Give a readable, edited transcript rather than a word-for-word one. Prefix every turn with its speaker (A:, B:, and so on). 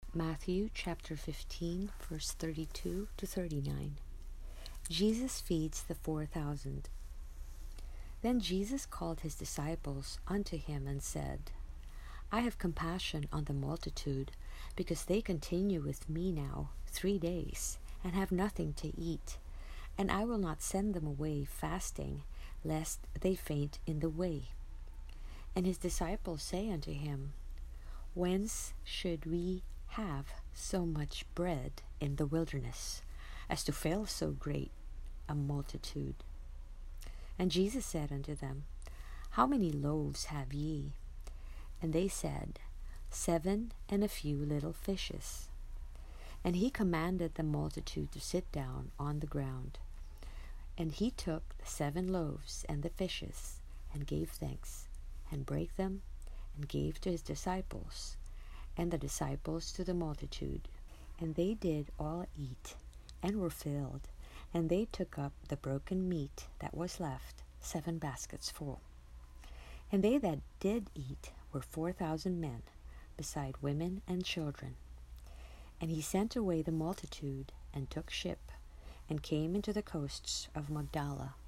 A: Matthew chapter 15, verse 32 to 39. Jesus feeds the 4,000. Then Jesus called his disciples unto him and said, I have compassion on the multitude, because they continue with me now 3 days, and have nothing to eat. And I will not send them away fasting, lest they faint in the way. And his disciples say unto him, Whence should we have so much bread in the wilderness, as to fill so great a multitude? And Jesus said unto them, How many loaves have ye? And they said, 7, and a few little fishes. And he commanded the multitude to sit down on the ground. And he took the 7 loaves and the fishes, and gave thanks, and brake them, and gave to his disciples, and the disciples to the multitude. And they did all eat, and were filled, and they took up the broken meat that was left, 7 baskets full. And they that did eat were 4,000 men, beside women and children. And he sent away the multitude, and took ship, and came into the coasts of Magdala.